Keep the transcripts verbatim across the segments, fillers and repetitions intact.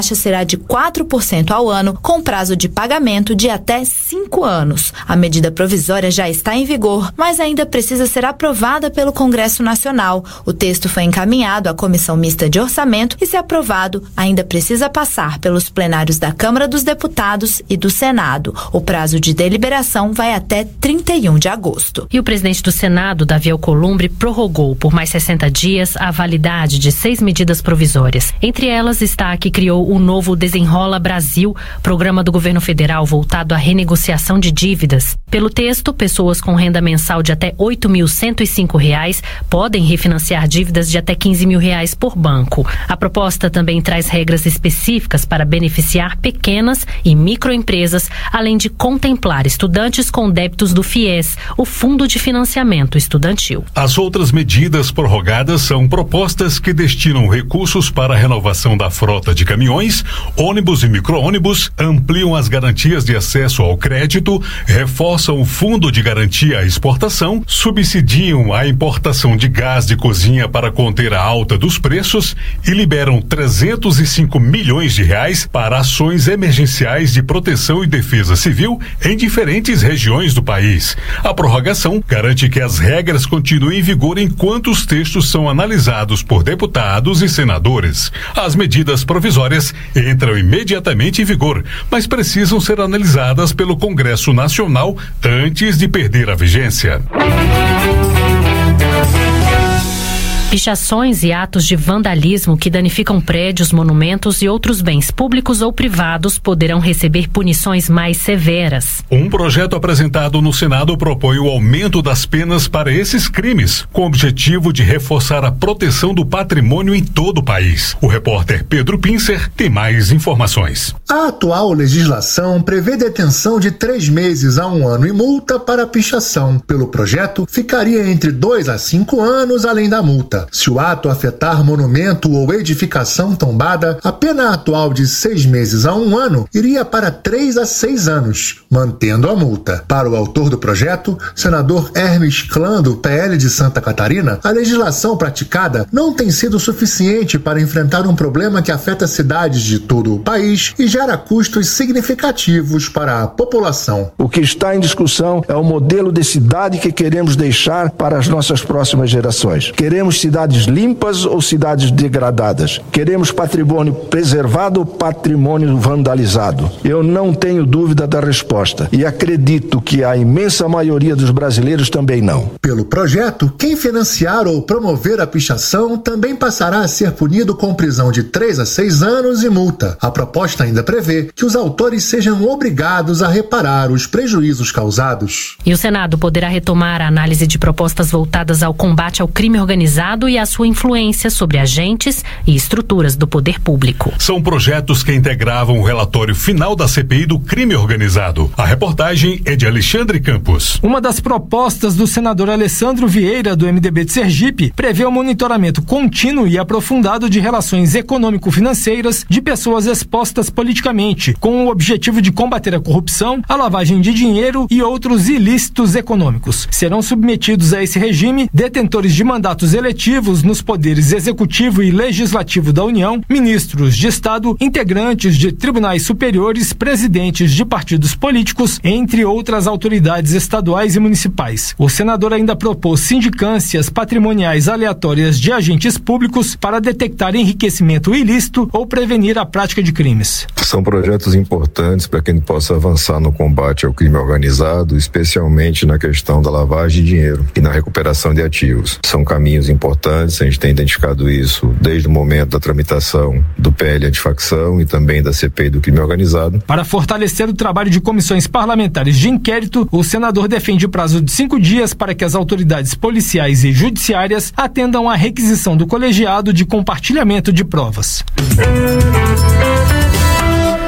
será de quatro por cento ao ano, com prazo de pagamento de até cinco anos. A medida provisória já está em vigor, mas ainda precisa ser aprovada pelo Congresso Nacional. O texto foi encaminhado à Comissão Mista de Orçamento e, se aprovado, ainda precisa passar pelos plenários da Câmara dos Deputados e do Senado. O prazo de deliberação vai até trinta e um de agosto. E o presidente do Senado, Davi Alcolumbre, prorrogou por mais sessenta dias a validade de seis medidas provisórias. Entre elas está a que criou o novo Desenrola Brasil, programa do governo federal voltado à renegociação de dívidas. Pelo texto, pessoas com renda mensal de até oito mil cento e cinco reais podem refinanciar dívidas de até quinze mil reais por banco. A proposta também traz regras específicas para beneficiar pequenas e microempresas, além de contemplar estudantes com débitos do FIES, o Fundo de Financiamento Estudantil. As outras medidas prorrogadas são propostas que destinam recursos para a renovação da frota de caminhões, ônibus e micro-ônibus, ampliam as garantias de acesso ao crédito, reforçam o fundo de garantia à exportação, subsidiam a importação de gás de cozinha para conter a alta dos preços e liberam trezentos e cinco milhões de reais para ações emergenciais de proteção e defesa civil em diferentes regiões do país. A prorrogação garante que as regras continuem em vigor enquanto os textos são analisados por deputados e senadores. As medidas provisórias entram imediatamente em vigor, mas precisam ser analisadas pelo Congresso Nacional antes de perder a vigência. Pichações e atos de vandalismo que danificam prédios, monumentos e outros bens públicos ou privados poderão receber punições mais severas. Um projeto apresentado no Senado propõe o aumento das penas para esses crimes, com o objetivo de reforçar a proteção do patrimônio em todo o país. O repórter Pedro Pincer tem mais informações. A atual legislação prevê detenção de três meses a um ano e multa para pichação. Pelo projeto, ficaria entre dois a cinco anos além da multa. Se o ato afetar monumento ou edificação tombada, a pena atual de seis meses a um ano iria para três a seis anos, mantendo a multa. Para o autor do projeto, senador Hermes Clã, do P L de Santa Catarina, a legislação praticada não tem sido suficiente para enfrentar um problema que afeta cidades de todo o país e gera custos significativos para a população. O que está em discussão é o modelo de cidade que queremos deixar para as nossas próximas gerações. Queremos cidades limpas ou cidades degradadas? Queremos patrimônio preservado ou patrimônio vandalizado? Eu não tenho dúvida da resposta e acredito que a imensa maioria dos brasileiros também não. Pelo projeto, quem financiar ou promover a pichação também passará a ser punido com prisão de três a seis anos e multa. A proposta ainda prevê que os autores sejam obrigados a reparar os prejuízos causados. E o Senado poderá retomar a análise de propostas voltadas ao combate ao crime organizado e a sua influência sobre agentes e estruturas do poder público. São projetos que integravam o relatório final da C P I do crime organizado. A reportagem é de Alexandre Campos. Uma das propostas do senador Alessandro Vieira, do M D B de Sergipe, prevê o monitoramento contínuo e aprofundado de relações econômico-financeiras de pessoas expostas politicamente, com o objetivo de combater a corrupção, a lavagem de dinheiro e outros ilícitos econômicos. Serão submetidos a esse regime detentores de mandatos eletivos nos poderes executivo e legislativo da União, ministros de Estado, integrantes de tribunais superiores, presidentes de partidos políticos, entre outras autoridades estaduais e municipais. O senador ainda propôs sindicâncias patrimoniais aleatórias de agentes públicos para detectar enriquecimento ilícito ou prevenir a prática de crimes. São projetos importantes para que a gente possa avançar no combate ao crime organizado, especialmente na questão da lavagem de dinheiro e na recuperação de ativos. São caminhos importantes, a gente tem identificado isso desde o momento da tramitação do P L antifacção e também da C P I do crime organizado. Para fortalecer o trabalho de comissões parlamentares de inquérito, o senador defende o prazo de cinco dias para que as autoridades policiais e judiciárias atendam à requisição do colegiado de compartilhamento de provas.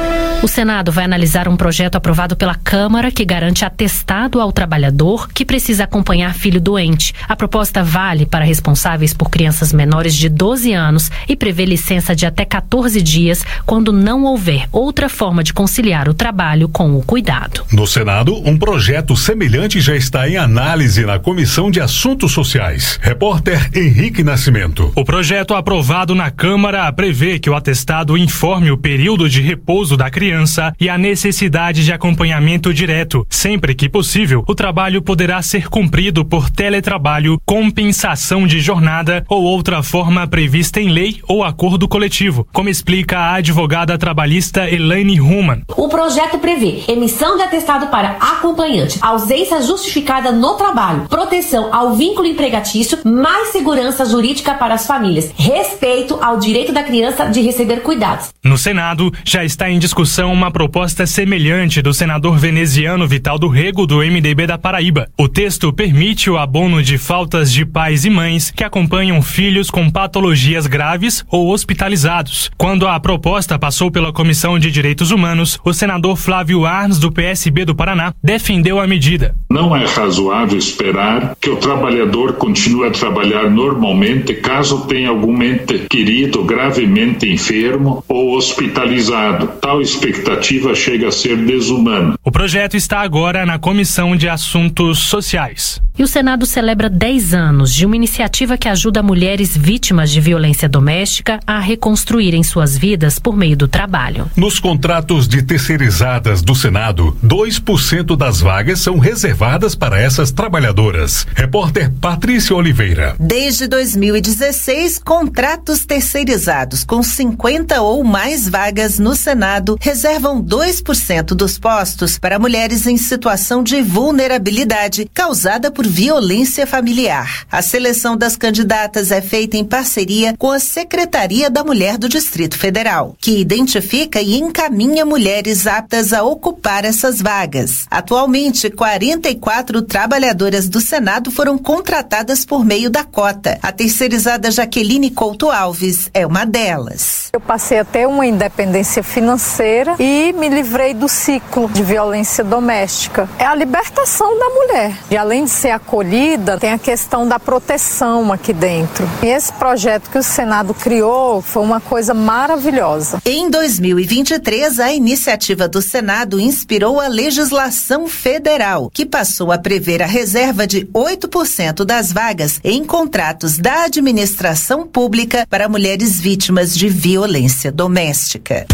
O Senado vai analisar um projeto aprovado pela Câmara que garante atestado ao trabalhador que precisa acompanhar filho doente. A proposta vale para responsáveis por crianças menores de doze anos e prevê licença de até quatorze dias quando não houver outra forma de conciliar o trabalho com o cuidado. No Senado, um projeto semelhante já está em análise na Comissão de Assuntos Sociais. Repórter Henrique Nascimento. O projeto aprovado na Câmara prevê que o atestado informe o período de repouso da criança e a necessidade de acompanhamento direto. Sempre que possível, o trabalho poderá ser cumprido por teletrabalho, compensação de jornada ou outra forma prevista em lei ou acordo coletivo, como explica a advogada trabalhista Elaine Human. O projeto prevê emissão de atestado para acompanhante, ausência justificada no trabalho, proteção ao vínculo empregatício, mais segurança jurídica para as famílias, respeito ao direito da criança de receber cuidados. No Senado, já está em discussão uma proposta semelhante do senador veneziano Vital do Rego, do M D B da Paraíba. O texto permite o abono de faltas de pais e mães que acompanham filhos com patologias graves ou hospitalizados. Quando a proposta passou pela Comissão de Direitos Humanos, o senador Flávio Arns, do P S B do Paraná, defendeu a medida. Não é razoável esperar que o trabalhador continue a trabalhar normalmente caso tenha algum ente querido gravemente enfermo ou hospitalizado. Tal expectativa chega a ser desumana. O projeto está agora na Comissão de Assuntos Sociais. E o Senado celebra dez anos de uma iniciativa que ajuda mulheres vítimas de violência doméstica a reconstruírem suas vidas por meio do trabalho. Nos contratos de terceirizadas do Senado, dois por cento das vagas são reservadas para essas trabalhadoras. Repórter Patrícia Oliveira. Desde dois mil e dezesseis, contratos terceirizados com cinquenta ou mais vagas no Senado reservam dois por cento dos postos para mulheres em situação de vulnerabilidade causada por violência familiar. A seleção das candidatas é feita em parceria com a Secretaria da Mulher do Distrito Federal, que identifica e encaminha mulheres aptas a ocupar essas vagas. Atualmente, quarenta e quatro trabalhadoras do Senado foram contratadas por meio da cota. A terceirizada Jaqueline Couto Alves é uma delas. Eu passei a ter uma independência financeira e me livrei do ciclo de violência doméstica. É a libertação da mulher. E além de ser acolhida, tem a questão da proteção aqui dentro. E esse projeto que o Senado criou foi uma coisa maravilhosa. Em dois mil e vinte e três, a iniciativa do Senado inspirou a legislação federal, que passou a prever a reserva de oito por cento das vagas em contratos da administração pública para mulheres vítimas de violência doméstica.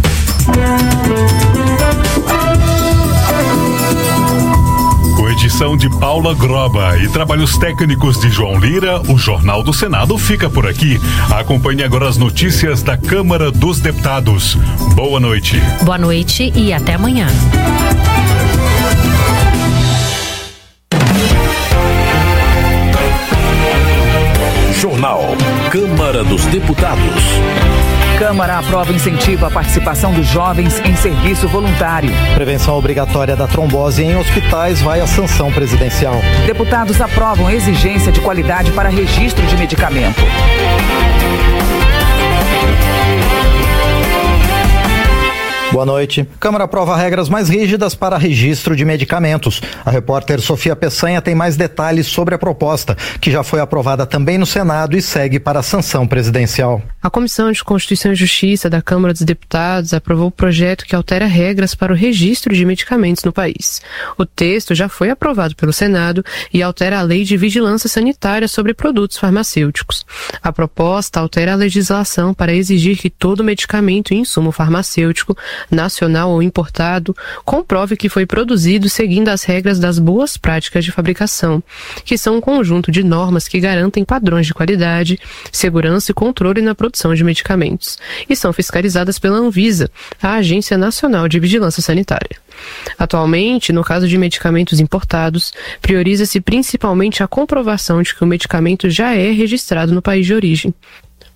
Com edição de Paula Groba e trabalhos técnicos de João Lira, o Jornal do Senado fica por aqui. Acompanhe agora as notícias da Câmara dos Deputados. Boa noite. Boa noite e até amanhã. Jornal Câmara dos Deputados. Câmara aprova incentivo à participação dos jovens em serviço voluntário. Prevenção obrigatória da trombose em hospitais vai à sanção presidencial. Deputados aprovam exigência de qualidade para registro de medicamento. Boa noite. Câmara aprova regras mais rígidas para registro de medicamentos. A repórter Sofia Peçanha tem mais detalhes sobre a proposta, que já foi aprovada também no Senado e segue para a sanção presidencial. A Comissão de Constituição e Justiça da Câmara dos Deputados aprovou o projeto que altera regras para o registro de medicamentos no país. O texto já foi aprovado pelo Senado e altera a Lei de Vigilância Sanitária sobre produtos farmacêuticos. A proposta altera a legislação para exigir que todo medicamento e insumo farmacêutico nacional ou importado, comprove que foi produzido seguindo as regras das boas práticas de fabricação, que são um conjunto de normas que garantem padrões de qualidade, segurança e controle na produção de medicamentos, e são fiscalizadas pela Anvisa, a Agência Nacional de Vigilância Sanitária. Atualmente, no caso de medicamentos importados, prioriza-se principalmente a comprovação de que o medicamento já é registrado no país de origem.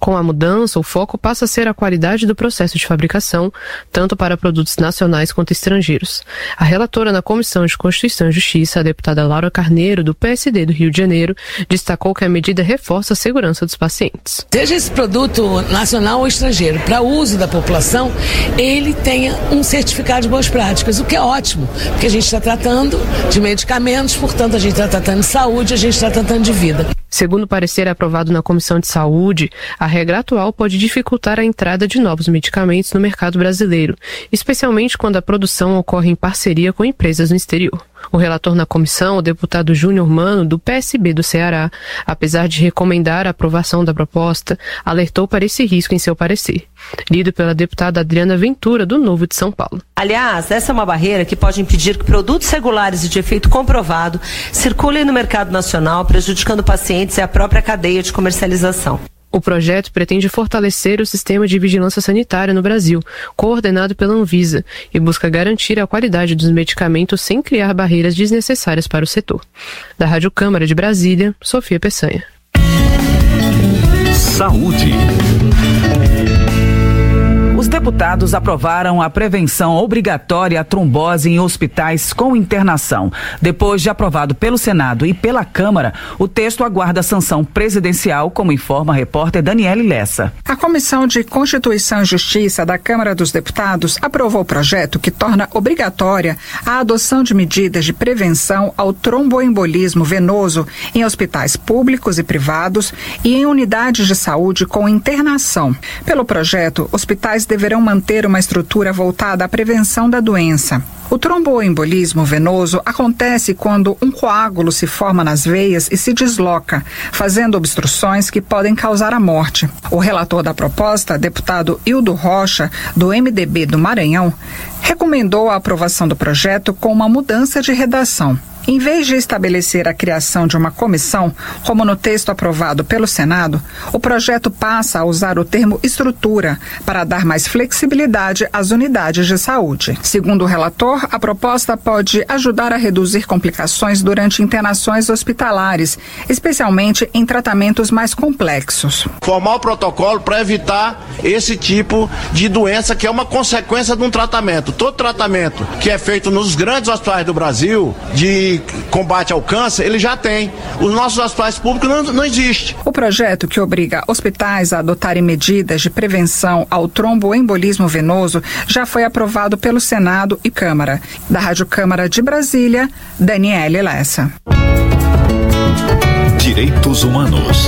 Com a mudança, o foco passa a ser a qualidade do processo de fabricação, tanto para produtos nacionais quanto estrangeiros. A relatora na Comissão de Constituição e Justiça, a deputada Laura Carneiro, do P S D do Rio de Janeiro, destacou que a medida reforça a segurança dos pacientes. Seja esse produto nacional ou estrangeiro, para uso da população, ele tenha um certificado de boas práticas, o que é ótimo, porque a gente está tratando de medicamentos, portanto a gente está tratando de saúde, a gente está tratando de vida. Segundo o parecer aprovado na Comissão de Saúde, a regra atual pode dificultar a entrada de novos medicamentos no mercado brasileiro, especialmente quando a produção ocorre em parceria com empresas no exterior. O relator na comissão, o deputado Júnior Mano, do P S B do Ceará, apesar de recomendar a aprovação da proposta, alertou para esse risco em seu parecer. Lido pela deputada Adriana Ventura, do Novo de São Paulo. Aliás, essa é uma barreira que pode impedir que produtos regulares e de efeito comprovado circulem no mercado nacional, prejudicando pacientes e a própria cadeia de comercialização. O projeto pretende fortalecer o sistema de vigilância sanitária no Brasil, coordenado pela Anvisa, e busca garantir a qualidade dos medicamentos sem criar barreiras desnecessárias para o setor. Da Rádio Câmara de Brasília, Sofia Peçanha. Saúde. Os deputados aprovaram a prevenção obrigatória à trombose em hospitais com internação. Depois de aprovado pelo Senado e pela Câmara, o texto aguarda a sanção presidencial, como informa a repórter Daniele Lessa. A Comissão de Constituição e Justiça da Câmara dos Deputados aprovou o projeto que torna obrigatória a adoção de medidas de prevenção ao tromboembolismo venoso em hospitais públicos e privados e em unidades de saúde com internação. Pelo projeto, hospitais deverão manter uma estrutura voltada à prevenção da doença. O tromboembolismo venoso acontece quando um coágulo se forma nas veias e se desloca, fazendo obstruções que podem causar a morte. O relator da proposta, deputado Hildo Rocha, do M D B do Maranhão, recomendou a aprovação do projeto com uma mudança de redação. Em vez de estabelecer a criação de uma comissão, como no texto aprovado pelo Senado, o projeto passa a usar o termo estrutura para dar mais flexibilidade às unidades de saúde. Segundo o relator, a proposta pode ajudar a reduzir complicações durante internações hospitalares, especialmente em tratamentos mais complexos. Formar o protocolo para evitar esse tipo de doença que é uma consequência de um tratamento. Todo tratamento que é feito nos grandes hospitais do Brasil, de combate ao câncer, ele já tem. Os nossos hospitais públicos não, não existe. O projeto que obriga hospitais a adotarem medidas de prevenção ao tromboembolismo venoso já foi aprovado pelo Senado e Câmara. Da Rádio Câmara de Brasília, Daniele Lessa. Direitos Humanos.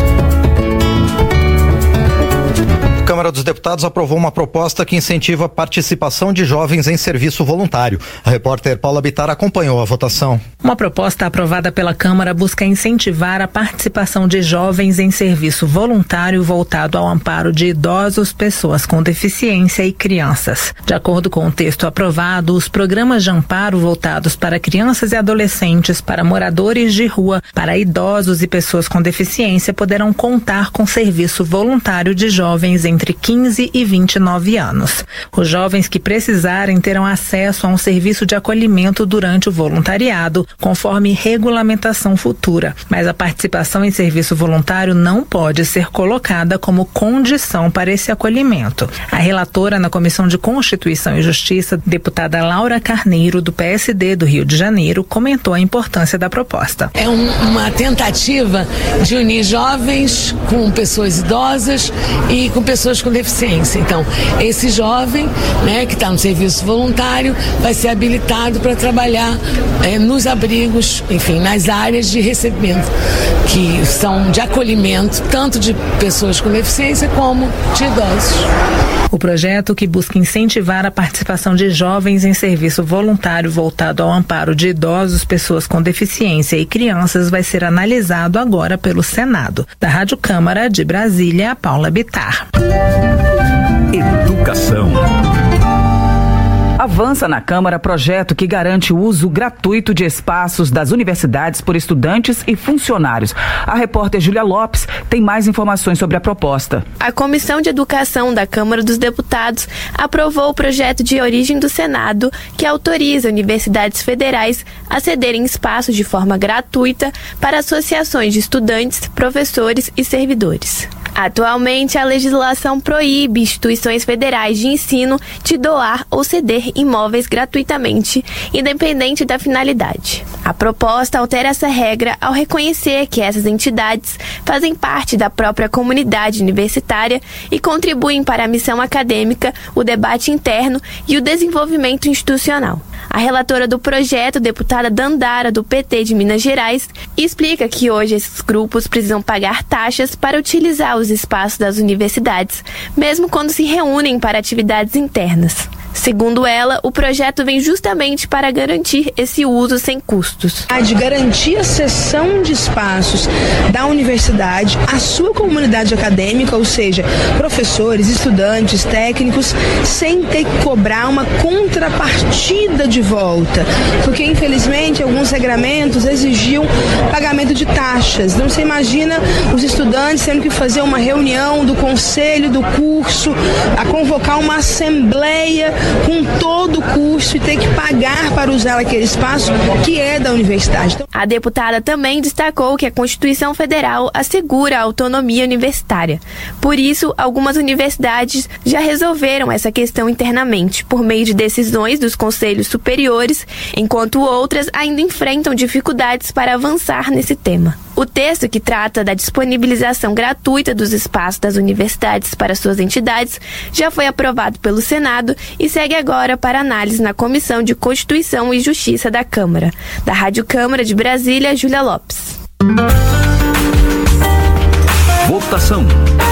A Câmara dos Deputados aprovou uma proposta que incentiva a participação de jovens em serviço voluntário. A repórter Paula Bittar acompanhou a votação. Uma proposta aprovada pela Câmara busca incentivar a participação de jovens em serviço voluntário voltado ao amparo de idosos, pessoas com deficiência e crianças. De acordo com o texto aprovado, os programas de amparo voltados para crianças e adolescentes, para moradores de rua, para idosos e pessoas com deficiência poderão contar com serviço voluntário de jovens entre quinze e vinte e nove anos. Os jovens que precisarem terão acesso a um serviço de acolhimento durante o voluntariado, conforme regulamentação futura, mas a participação em serviço voluntário não pode ser colocada como condição para esse acolhimento. A relatora na Comissão de Constituição e Justiça, deputada Laura Carneiro, do P S D do Rio de Janeiro, comentou a importância da proposta. É um, uma tentativa de unir jovens com pessoas idosas e com pessoas com deficiência. Então, esse jovem, né, que está no serviço voluntário, vai ser habilitado para trabalhar é, nos abrigos, enfim, nas áreas de recebimento, que são de acolhimento, tanto de pessoas com deficiência como de idosos. O projeto, que busca incentivar a participação de jovens em serviço voluntário voltado ao amparo de idosos, pessoas com deficiência e crianças, vai ser analisado agora pelo Senado. Da Rádio Câmara de Brasília, Paula Bittar. Educação. Avança na Câmara projeto que garante o uso gratuito de espaços das universidades por estudantes e funcionários. A repórter Júlia Lopes tem mais informações sobre a proposta. A Comissão de Educação da Câmara dos Deputados aprovou o projeto de origem do Senado que autoriza universidades federais a cederem espaços de forma gratuita para associações de estudantes, professores e servidores. Atualmente, a legislação proíbe instituições federais de ensino de doar ou ceder imóveis gratuitamente, independente da finalidade. A proposta altera essa regra ao reconhecer que essas entidades fazem parte da própria comunidade universitária e contribuem para a missão acadêmica, o debate interno e o desenvolvimento institucional. A relatora do projeto, deputada Dandara, do P T de Minas Gerais, explica que hoje esses grupos precisam pagar taxas para utilizar os espaços das universidades, mesmo quando se reúnem para atividades internas. Segundo ela, o projeto vem justamente para garantir esse uso sem custos. De garantir a cessão de espaços da universidade à sua comunidade acadêmica, ou seja, professores, estudantes, técnicos, sem ter que cobrar uma contrapartida de volta, porque infelizmente alguns regramentos exigiam pagamento de taxas. Então você imagina os estudantes tendo que fazer uma reunião do conselho do curso, a convocar uma assembleia com todo o curso e ter que pagar para usar aquele espaço que é da universidade. Então... A deputada também destacou que a Constituição Federal assegura a autonomia universitária. Por isso, algumas universidades já resolveram essa questão internamente, por meio de decisões dos conselhos superiores, enquanto outras ainda enfrentam dificuldades para avançar nesse tema. O texto, que trata da disponibilização gratuita dos espaços das universidades para suas entidades, já foi aprovado pelo Senado e segue agora para análise na Comissão de Constituição e Justiça da Câmara. Da Rádio Câmara de Brasília, Júlia Lopes. Votação.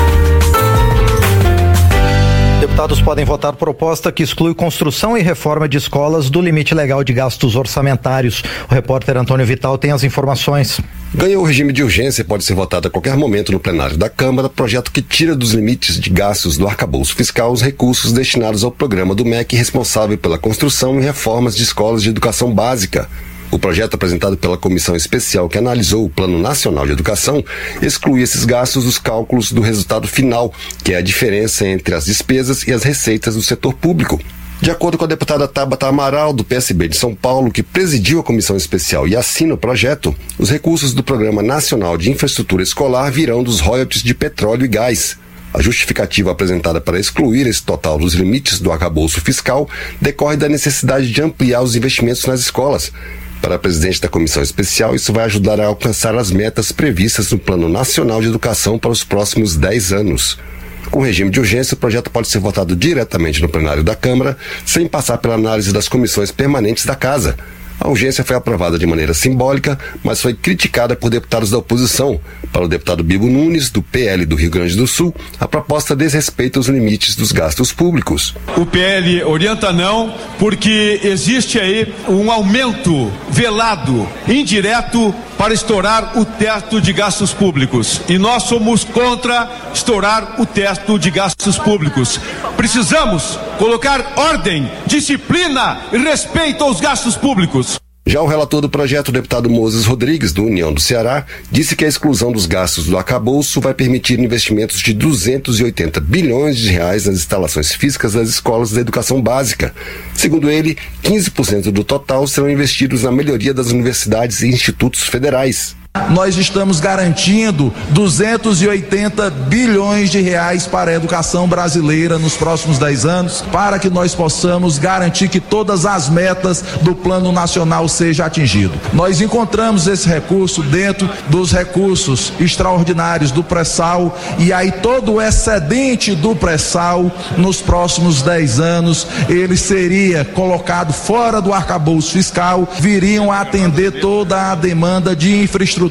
Deputados podem votar proposta que exclui construção e reforma de escolas do limite legal de gastos orçamentários. O repórter Antônio Vital tem as informações. Ganhou o regime de urgência e pode ser votado a qualquer momento no plenário da Câmara, projeto que tira dos limites de gastos do arcabouço fiscal os recursos destinados ao programa do M E C responsável pela construção e reformas de escolas de educação básica. O projeto apresentado pela comissão especial que analisou o Plano Nacional de Educação exclui esses gastos dos cálculos do resultado final, que é a diferença entre as despesas e as receitas do setor público. De acordo com a deputada Tabata Amaral, do P S B de São Paulo, que presidiu a comissão especial e assina o projeto, os recursos do Programa Nacional de Infraestrutura Escolar virão dos royalties de petróleo e gás. A justificativa apresentada para excluir esse total dos limites do arcabouço fiscal decorre da necessidade de ampliar os investimentos nas escolas. Para a presidente da comissão especial, isso vai ajudar a alcançar as metas previstas no Plano Nacional de Educação para os próximos dez anos. Com regime de urgência, o projeto pode ser votado diretamente no plenário da Câmara, sem passar pela análise das comissões permanentes da Casa. A urgência foi aprovada de maneira simbólica, mas foi criticada por deputados da oposição. Para o deputado Bibo Nunes, do P L do Rio Grande do Sul, a proposta desrespeita os limites dos gastos públicos. O P L orienta não, porque existe aí um aumento velado, indireto, para estourar o teto de gastos públicos. E nós somos contra estourar o teto de gastos públicos. Precisamos colocar ordem, disciplina e respeito aos gastos públicos. Já o relator do projeto, o deputado Moses Rodrigues, do União do Ceará, disse que a exclusão dos gastos do arcabouço vai permitir investimentos de duzentos e oitenta bilhões de reais nas instalações físicas das escolas da educação básica. Segundo ele, quinze por cento do total serão investidos na melhoria das universidades e institutos federais. Nós estamos garantindo duzentos e oitenta bilhões de reais para a educação brasileira nos próximos dez anos, para que nós possamos garantir que todas as metas do Plano Nacional sejam atingidas. Nós encontramos esse recurso dentro dos recursos extraordinários do pré-sal, e aí todo o excedente do pré-sal nos próximos dez anos ele seria colocado fora do arcabouço fiscal, viriam a atender toda a demanda de infraestrutura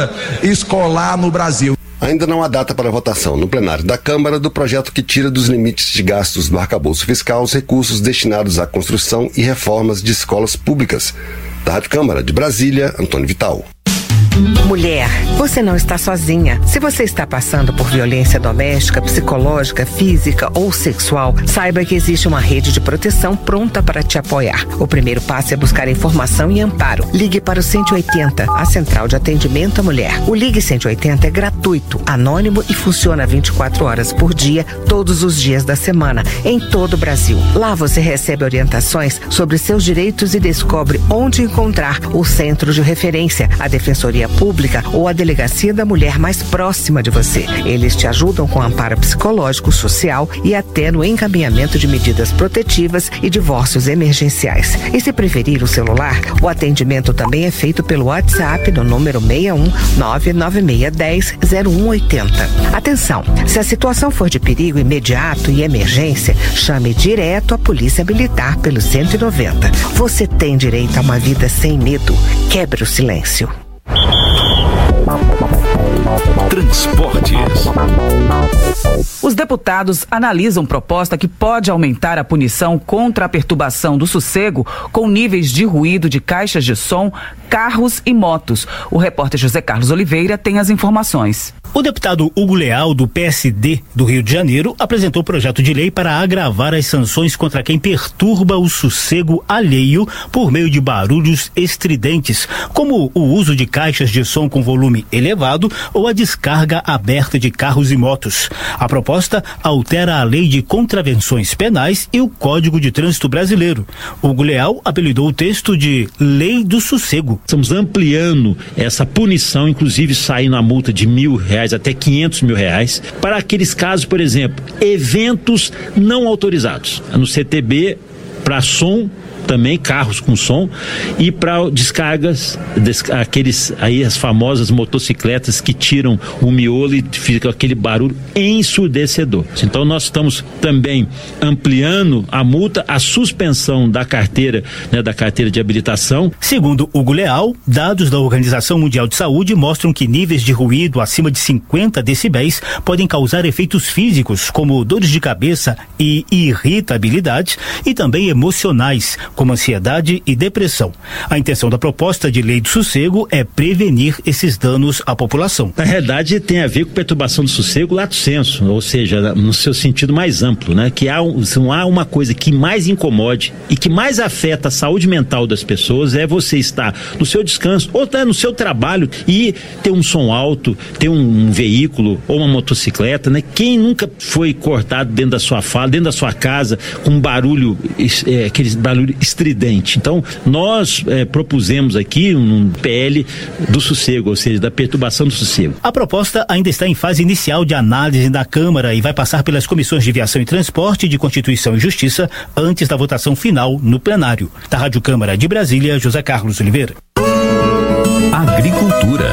escolar no Brasil. Ainda não há data para votação no plenário da Câmara do projeto que tira dos limites de gastos do arcabouço fiscal os recursos destinados à construção e reformas de escolas públicas. Da Rádio Câmara de Brasília, Antônio Vital. Mulher, você não está sozinha. Se você está passando por violência doméstica, psicológica, física ou sexual, saiba que existe uma rede de proteção pronta para te apoiar. O primeiro passo é buscar informação e amparo. Ligue para o cento e oitenta, a central de atendimento à mulher. O Ligue cento e oitenta é gratuito, anônimo e funciona vinte e quatro horas por dia, todos os dias da semana, em todo o Brasil. Lá você recebe orientações sobre seus direitos e descobre onde encontrar o centro de referência, a Defensoria Pública ou a delegacia da mulher mais próxima de você. Eles te ajudam com amparo psicológico, social e até no encaminhamento de medidas protetivas e divórcios emergenciais. E se preferir o celular, o atendimento também é feito pelo WhatsApp no número seis um nove nove seis um zero zero um oito zero. Atenção, se a situação for de perigo imediato e emergência, chame direto a Polícia Militar pelo cento e noventa. Você tem direito a uma vida sem medo. Quebre o silêncio. Transportes. Os deputados analisam proposta que pode aumentar a punição contra a perturbação do sossego com níveis de ruído de caixas de som, carros e motos. O repórter José Carlos Oliveira tem as informações. O deputado Hugo Leal, do P S D do Rio de Janeiro, apresentou projeto de lei para agravar as sanções contra quem perturba o sossego alheio por meio de barulhos estridentes, como o uso de caixas de som com volume elevado ou a descarga aberta de carros e motos. A proposta altera a Lei de Contravenções Penais e o Código de Trânsito Brasileiro. Hugo Leal apelidou o texto de Lei do Sossego. Estamos ampliando essa punição, inclusive saindo a multa de mil reais até quinhentos mil reais, para aqueles casos, por exemplo, eventos não autorizados. No C T B, para som, também carros com som, e para descargas, des, aqueles aí as famosas motocicletas que tiram o miolo e fica aquele barulho ensurdecedor. Então nós estamos também ampliando a multa, a suspensão da carteira, né, da carteira de habilitação. Segundo Hugo Leal, dados da Organização Mundial de Saúde mostram que níveis de ruído acima de cinquenta decibéis podem causar efeitos físicos, como dores de cabeça e irritabilidade, e também emocionais, como ansiedade e depressão. A intenção da proposta de lei do sossego é prevenir esses danos à população. Na realidade, tem a ver com perturbação do sossego lato sensu, ou seja, no seu sentido mais amplo, né? Que há, não há uma coisa que mais incomode e que mais afeta a saúde mental das pessoas é você estar no seu descanso ou até no seu trabalho e ter um som alto, ter um, um veículo ou uma motocicleta, né? Quem nunca foi cortado dentro da sua fala, dentro da sua casa, com um barulho, é, aquele barulho estridente. Então, nós é, propusemos aqui um P L do sossego, ou seja, da perturbação do sossego. A proposta ainda está em fase inicial de análise da Câmara e vai passar pelas comissões de Viação e Transporte, de Constituição e Justiça, antes da votação final no plenário. Da Rádio Câmara de Brasília, José Carlos Oliveira. Agricultura.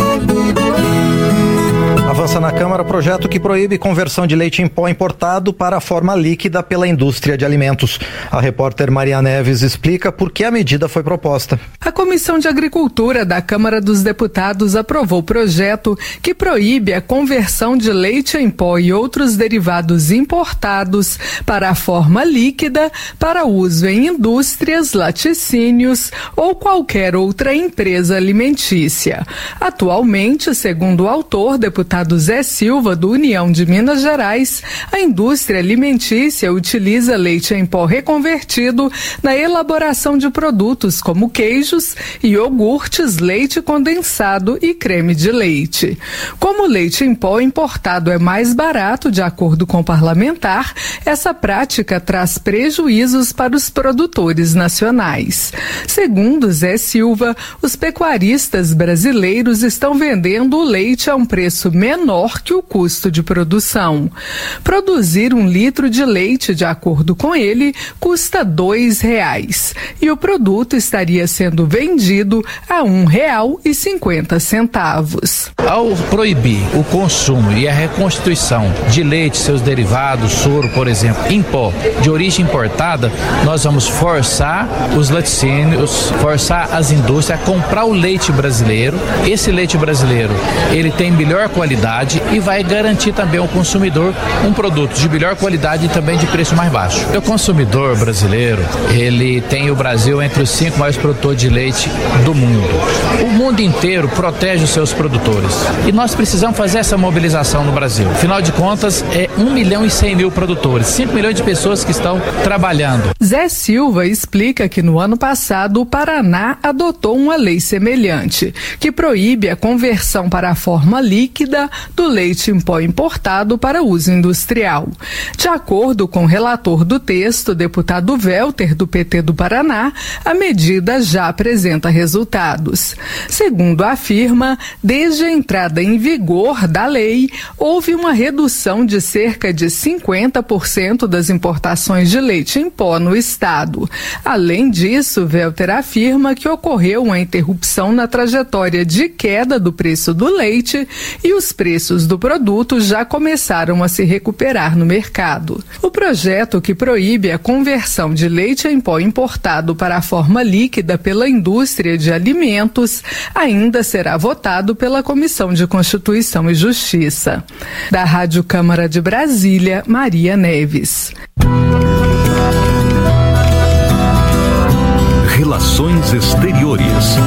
Avança na Câmara projeto que proíbe conversão de leite em pó importado para a forma líquida pela indústria de alimentos. A repórter Maria Neves explica por que a medida foi proposta. A Comissão de Agricultura da Câmara dos Deputados aprovou o projeto que proíbe a conversão de leite em pó e outros derivados importados para a forma líquida para uso em indústrias, laticínios ou qualquer outra empresa alimentícia. Atualmente, segundo o autor, deputado Zé Silva, do União de Minas Gerais, a indústria alimentícia utiliza leite em pó reconvertido na elaboração de produtos como queijos, iogurtes, leite condensado e creme de leite. Como o leite em pó importado é mais barato, de acordo com o parlamentar, essa prática traz prejuízos para os produtores nacionais. Segundo Zé Silva, os pecuaristas brasileiros estão vendendo o leite a um preço menor menor que o custo de produção. Produzir um litro de leite, de acordo com ele, custa dois reais e o produto estaria sendo vendido a um real e cinquenta centavos. Ao proibir o consumo e a reconstituição de leite, seus derivados, soro, por exemplo, em pó de origem importada, nós vamos forçar os laticínios, forçar as indústrias a comprar o leite brasileiro. Esse leite brasileiro, ele tem melhor qualidade e vai garantir também ao consumidor um produto de melhor qualidade e também de preço mais baixo. O consumidor brasileiro, ele tem o Brasil entre os cinco maiores produtores de leite do mundo. O mundo inteiro protege os seus produtores e nós precisamos fazer essa mobilização no Brasil. Afinal de contas, é um milhão e cem mil produtores, cinco milhões de pessoas que estão trabalhando. Zé Silva explica que no ano passado o Paraná adotou uma lei semelhante, que proíbe a conversão para a forma líquida do leite em pó importado para uso industrial. De acordo com o relator do texto, deputado Welter, do P T do Paraná, a medida já apresenta resultados. Segundo afirma, desde a entrada em vigor da lei, houve uma redução de cerca de cinquenta por cento das importações de leite em pó no estado. Além disso, Welter afirma que ocorreu uma interrupção na trajetória de queda do preço do leite e os preços do produto já começaram a se recuperar no mercado. O projeto que proíbe a conversão de leite em pó importado para a forma líquida pela indústria de alimentos ainda será votado pela Comissão de Constituição e Justiça. Da Rádio Câmara de Brasília, Maria Neves. Relações Exteriores.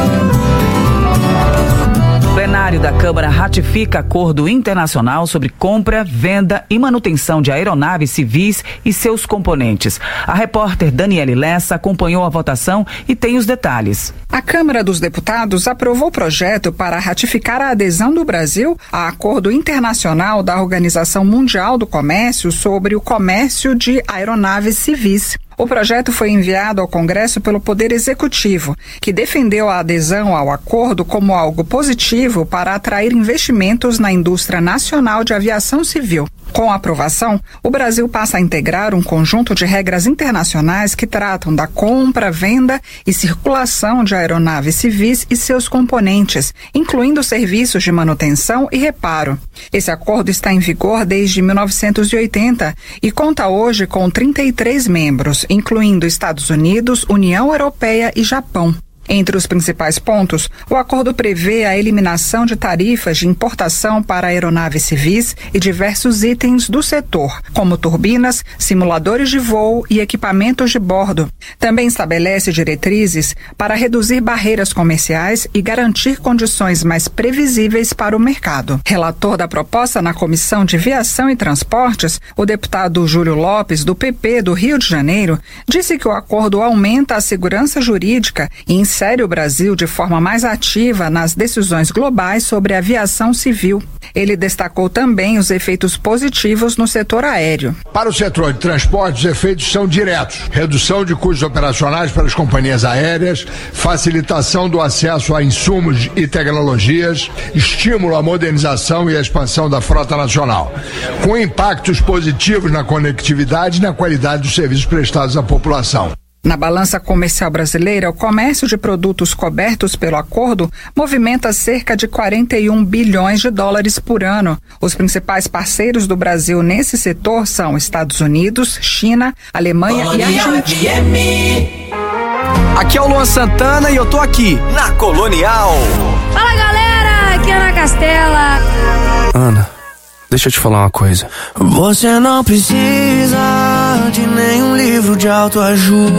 O plenário da Câmara ratifica acordo internacional sobre compra, venda e manutenção de aeronaves civis e seus componentes. A repórter Daniele Lessa acompanhou a votação e tem os detalhes. A Câmara dos Deputados aprovou o projeto para ratificar a adesão do Brasil a acordo internacional da Organização Mundial do Comércio sobre o comércio de aeronaves civis. O projeto foi enviado ao Congresso pelo Poder Executivo, que defendeu a adesão ao acordo como algo positivo para atrair investimentos na indústria nacional de aviação civil. Com a aprovação, o Brasil passa a integrar um conjunto de regras internacionais que tratam da compra, venda e circulação de aeronaves civis e seus componentes, incluindo serviços de manutenção e reparo. Esse acordo está em vigor desde mil novecentos e oitenta e conta hoje com trinta e três membros, incluindo Estados Unidos, União Europeia e Japão. Entre os principais pontos, o acordo prevê a eliminação de tarifas de importação para aeronaves civis e diversos itens do setor, como turbinas, simuladores de voo e equipamentos de bordo. Também estabelece diretrizes para reduzir barreiras comerciais e garantir condições mais previsíveis para o mercado. Relator da proposta na Comissão de Viação e Transportes, o deputado Júlio Lopes, do P P do Rio de Janeiro, disse que o acordo aumenta a segurança jurídica e insere o Brasil de forma mais ativa nas decisões globais sobre aviação civil. Ele destacou também os efeitos positivos no setor aéreo. Para o setor de transporte, os efeitos são diretos: redução de custos operacionais para as companhias aéreas, facilitação do acesso a insumos e tecnologias, estímulo à modernização e à expansão da frota nacional, com impactos positivos na conectividade e na qualidade dos serviços prestados à população. Na balança comercial brasileira, o comércio de produtos cobertos pelo acordo movimenta cerca de quarenta e um bilhões de dólares por ano. Os principais parceiros do Brasil nesse setor são Estados Unidos, China, Alemanha Colonial e Argentina. Aqui é o Luan Santana e eu tô aqui na Colonial. Fala galera, aqui é a Ana Castela. Ana, deixa eu te falar uma coisa. Você não precisa de nenhum livro de autoajuda.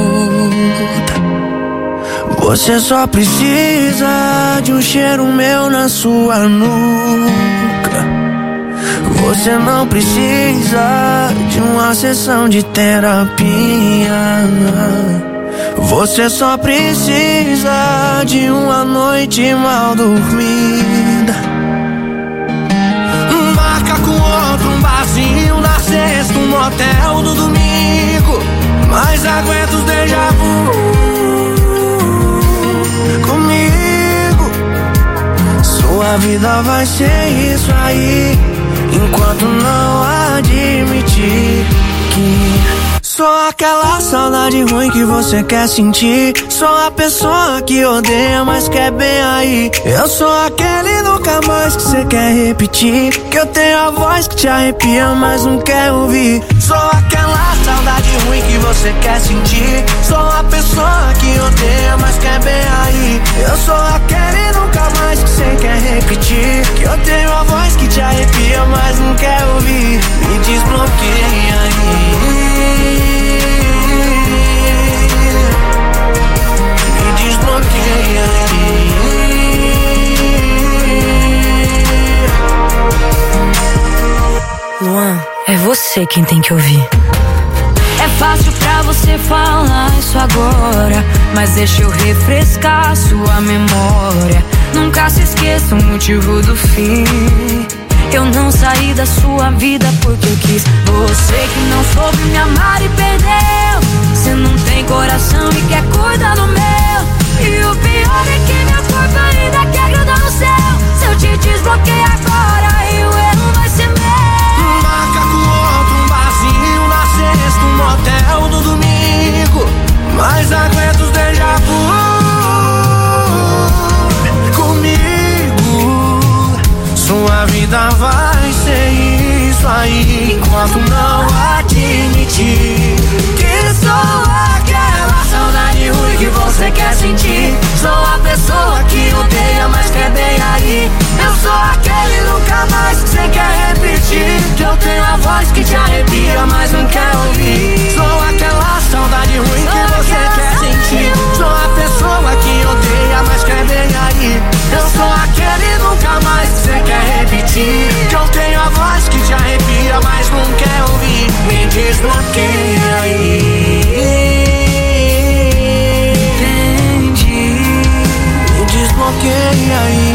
Você só precisa de um cheiro meu na sua nuca. Você não precisa de uma sessão de terapia. Você só precisa de uma noite mal dormida. Marca com outro um barzinho na sexta, um motel no domingo. Mas aguenta os déjà vu comigo. Sua vida vai ser isso aí, enquanto não admitir que sou aquela saudade ruim que você quer sentir. Sou a pessoa que odeia, mas quer bem aí. Eu sou aquele nunca mais que você quer repetir. Que eu tenho a voz que te arrepia, mas não quer ouvir. Sou aquela saudade ruim que você quer sentir. Sou a pessoa que odeia, mas quer bem aí. Eu sou aquele nunca mais que você quer repetir. Que eu tenho a voz que te arrepia, mas não quer ouvir. Me desbloqueia aí. Me desbloqueia aí. Luan, é você quem tem que ouvir. É fácil pra você falar isso agora, mas deixa eu refrescar sua memória. Nunca se esqueça o motivo do fim. Eu não saí da sua vida porque eu quis. Você que não soube me amar e perdeu. Você não tem coração e quer cuidar do meu. E o pior é que meu corpo ainda quer grudar no céu. Se eu te desbloqueio agora, e o erro vai ser meu. Marca com outro, um barzinho na sexta, um motel no domingo. Mas aguenta os déjà vu. Comigo, sua vida vai ser isso aí. Enquanto não admitir que sou aquela saudade ruim que você quer sentir. Sou a pessoa que odeia, mas quer bem aí. Eu sou aquele nunca mais que você quer repetir. Que eu tenho a voz que te arrepia, mas não quer ouvir. Sou aquela saudade ruim que você quer sentir. Sou a pessoa que odeia, mas quer bem aí. Eu sou aquele nunca mais que você quer repetir. Que eu tenho a voz que te arrepia, mas não quer ouvir. Me desbloqueia aí. Desbloqueia aí.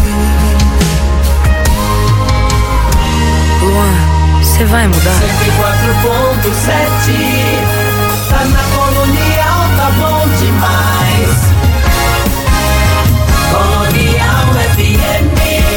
Luan, você vai mudar? cento e quatro ponto sete. Tá na Colonial, tá bom demais. Colonial F M.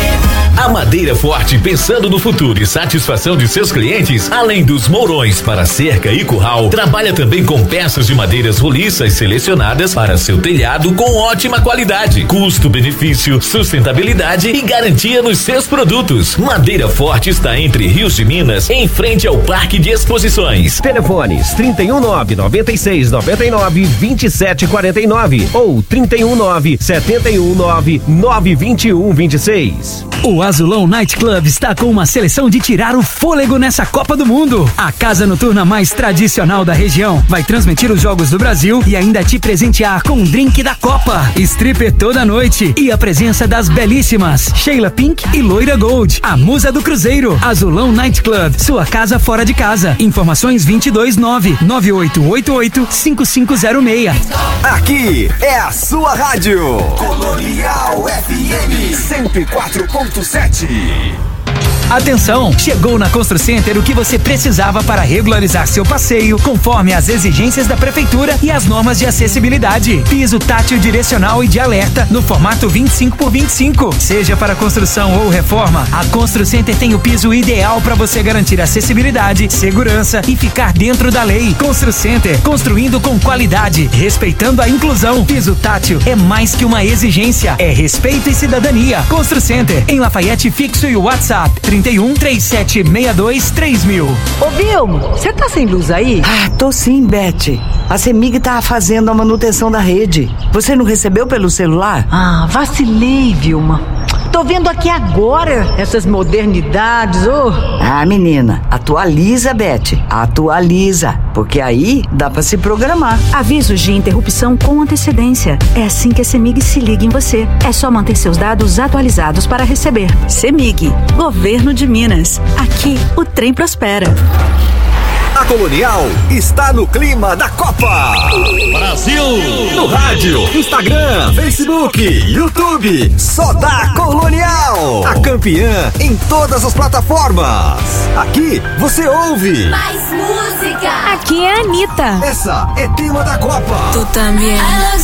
A Madeira Forte, pensando no futuro e satisfação de seus clientes, além dos mourões para cerca e curral, trabalha também com peças de madeiras roliças selecionadas para seu telhado com ótima qualidade, custo-benefício, sustentabilidade e garantia nos seus produtos. Madeira Forte está entre Rios de Minas, em frente ao Parque de Exposições. Telefones trinta e um nove, noventa e seis, noventa e nove, vinte e sete quarenta e nove ou trinta e um nove, setenta e um nove, nove vinte e um vinte e seis. O Azulão Night Club está com uma seleção de tirar o fôlego nessa Copa do Mundo. A casa noturna mais tradicional da região vai transmitir os Jogos do Brasil e ainda te presentear com um drink da Copa, stripper toda noite e a presença das belíssimas Sheila Pink e Loira Gold, a musa do Cruzeiro. Azulão Night Club, sua casa fora de casa. Informações vinte e dois nove, nove oito oito oito, cinco cinco zero seis. Aqui é a sua rádio Colonial F M cento e quatro ponto sete. Atenção! Chegou na Construcenter o que você precisava para regularizar seu passeio conforme as exigências da Prefeitura e as normas de acessibilidade. Piso tátil direcional e de alerta no formato vinte e cinco por vinte e cinco. Seja para construção ou reforma, a Construcenter tem o piso ideal para você garantir acessibilidade, segurança e ficar dentro da lei. Construcenter, construindo com qualidade, respeitando a inclusão. Piso tátil é mais que uma exigência, é respeito e cidadania. Construcenter, em Lafayette fixo e WhatsApp trinta e um, trinta e sete, sessenta e dois, três mil. Ô Vilmo, você tá sem luz aí? Ah, tô sim, Beth. A CEMIG tá fazendo a manutenção da rede. Você não recebeu pelo celular? Ah, vacilei, Vilma. Tô vendo aqui agora essas modernidades, ô. Oh. Ah, menina, atualiza, Beth. Atualiza, porque aí dá pra se programar. Avisos de interrupção com antecedência. É assim que a CEMIG se liga em você. É só manter seus dados atualizados para receber. CEMIG, Governo de Minas. Aqui o trem prospera. A Colonial está no clima da Copa. Brasil! No rádio, Instagram, Facebook, YouTube. Só dá Colonial. A campeã em todas as plataformas. Aqui você ouve mais música. Aqui é a Anitta. Essa é tema da Copa. Tu também.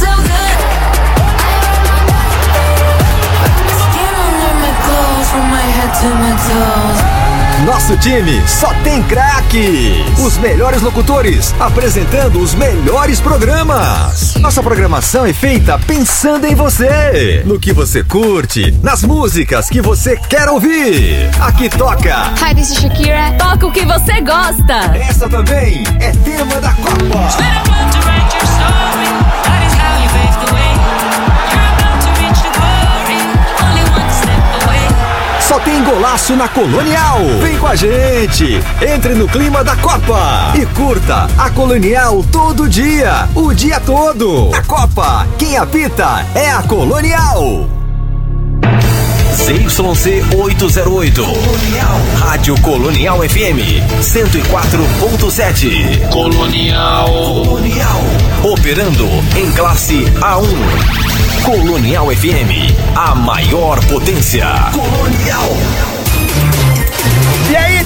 Nosso time só tem craques. Os melhores locutores apresentando os melhores programas. Nossa programação é feita pensando em você, no que você curte, nas músicas que você quer ouvir. Aqui toca Hi, this is Shakira. Toca o que você gosta. Essa também é tema da Copa. Só tem golaço na Colonial. Vem com a gente. Entre no clima da Copa e curta a Colonial todo dia, o dia todo. A Copa, quem apita é a Colonial. Z Y C oitocentos e oito. Colonial. Rádio Colonial F M cento e quatro ponto sete. Colonial. Colonial. Operando em classe A um. Colonial F M, a maior potência. Colonial.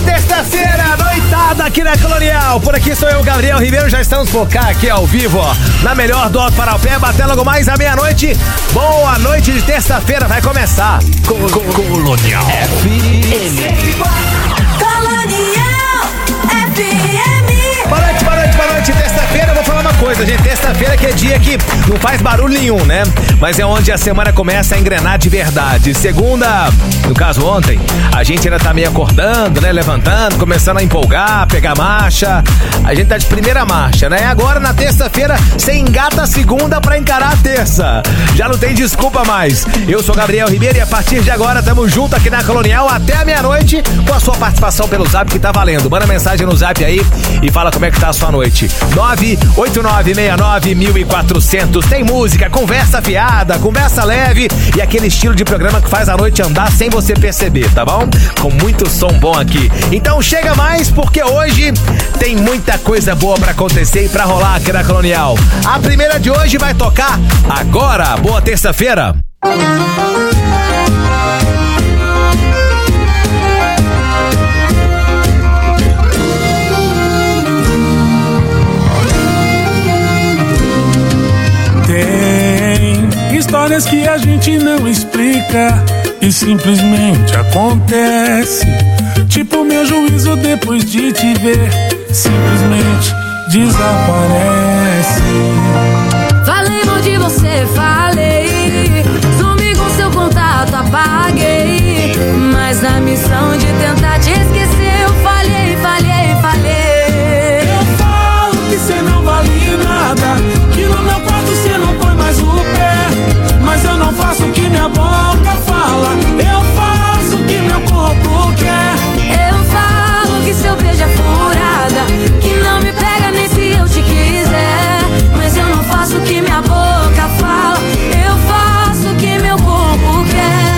terça-feira, noitada aqui na Colonial. Por aqui sou eu, Gabriel Ribeiro. Já estamos por cá aqui ao vivo, ó, na melhor do Alto Parapé, até logo mais à meia-noite. Boa noite de terça-feira, vai começar. Col Colonial F M. Colonial F M. Boa noite, boa noite, boa noite. Terça-feira, eu vou falar uma coisa, gente. Terça-feira que é dia que não faz barulho nenhum, né? Mas é onde a semana começa a engrenar de verdade. Segunda, no caso ontem, a gente ainda tá meio acordando, né? Levantando, começando a empolgar, pegar marcha. A gente tá de primeira marcha, né? E agora, na terça-feira, você engata a segunda pra encarar a terça. Já não tem desculpa mais. Eu sou Gabriel Ribeiro e a partir de agora tamo junto aqui na Colonial até a meia-noite com a sua participação pelo Zap que tá valendo. Manda mensagem no Zap aí e fala como é que tá a sua noite. nove oito nove seis nove mil e quatrocentos. Tem música, conversa fiada, conversa leve e aquele estilo de programa que faz a noite andar sem você perceber, tá bom? Com muito som bom aqui. Então chega mais porque hoje tem muita coisa boa pra acontecer e pra rolar aqui na Colonial. A primeira de hoje vai tocar agora. Boa terça-feira. Tem histórias que a gente não explica e simplesmente acontece. Tipo meu juízo depois de te ver, simplesmente desaparece. Falei mal de você, falei. Sumi com seu contato, apaguei. Mas na missão de tentar te esquecer, eu falhei, falhei, falhei. Eu falo que cê não vale nada, que no meu quarto cê não põe mais o pé. Mas eu não faço o que minha boca fala, eu faço o que meu corpo quer. Eu falo que seu beijo é furada, que não me pega nem se eu te quiser. Mas eu não faço o que minha boca fala, eu faço o que meu corpo quer.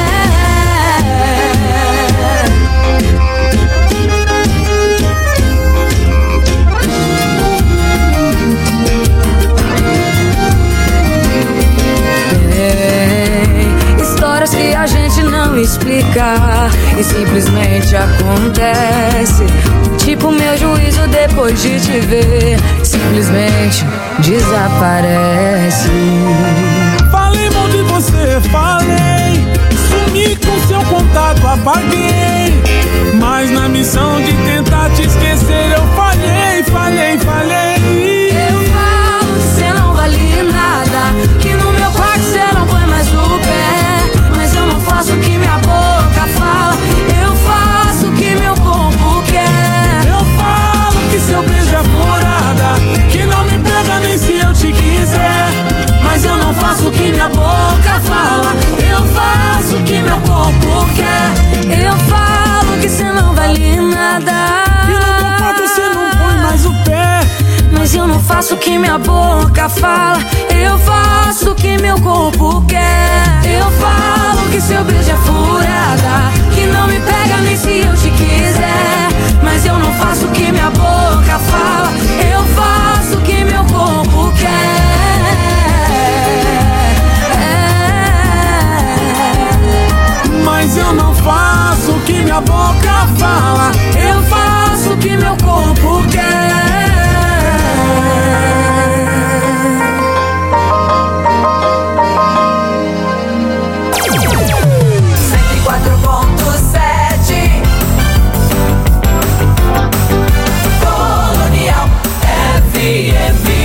Histórias que a gente não explica e simplesmente acontece. Tipo meu juízo depois de te ver, simplesmente desaparece. Falei mal de você, falei. Sumi com seu contato, apaguei. Mas na missão de tentar te esquecer, eu falhei, falhei, falhei. Eu falo que cê não vale nada, que no meu quarto cê não põe mais o pé. Mas eu não faço o que minha boca fala, eu faço o que meu corpo quer. Eu falo que seu beijo é furada, que não me pega nem se eu te quiser. Mas eu não faço o que minha boca fala, eu faço o que meu corpo quer. Eu falo que cê não vale nada, e no meu quarto cê não põe mais o pé. Mas eu não faço o que minha boca fala, eu faço o que meu corpo quer. Eu falo que seu beijo é furada, que não me pega nem se eu te quiser. Mas eu não faço o que minha boca fala, eu faço o que meu corpo quer. Mas eu não faço o que minha boca fala, eu faço o que meu corpo quer. cento e quatro ponto sete Colonial F M.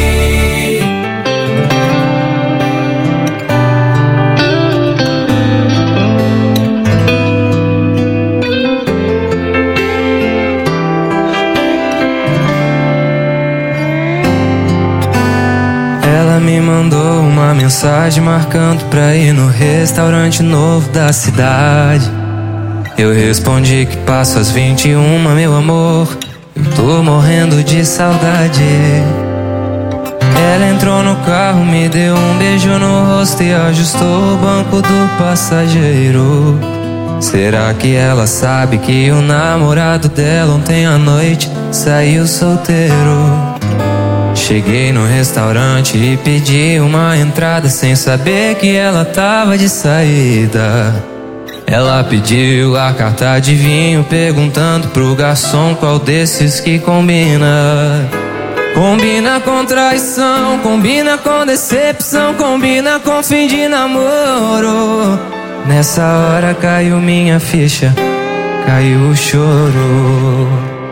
Ela me mandou uma mensagem marcando pra ir no restaurante novo da cidade. Eu respondi que passo às vinte e uma, meu amor, eu tô morrendo de saudade. Ela entrou no carro, me deu um beijo no rosto e ajustou o banco do passageiro. Será que ela sabe que o namorado dela ontem à noite saiu solteiro? Cheguei no restaurante e pedi uma entrada sem saber que ela tava de saída. Ela pediu a carta de vinho, perguntando pro garçom qual desses que combina. Combina com traição, combina com decepção, combina com fim de namoro. Nessa hora caiu minha ficha, caiu o choro.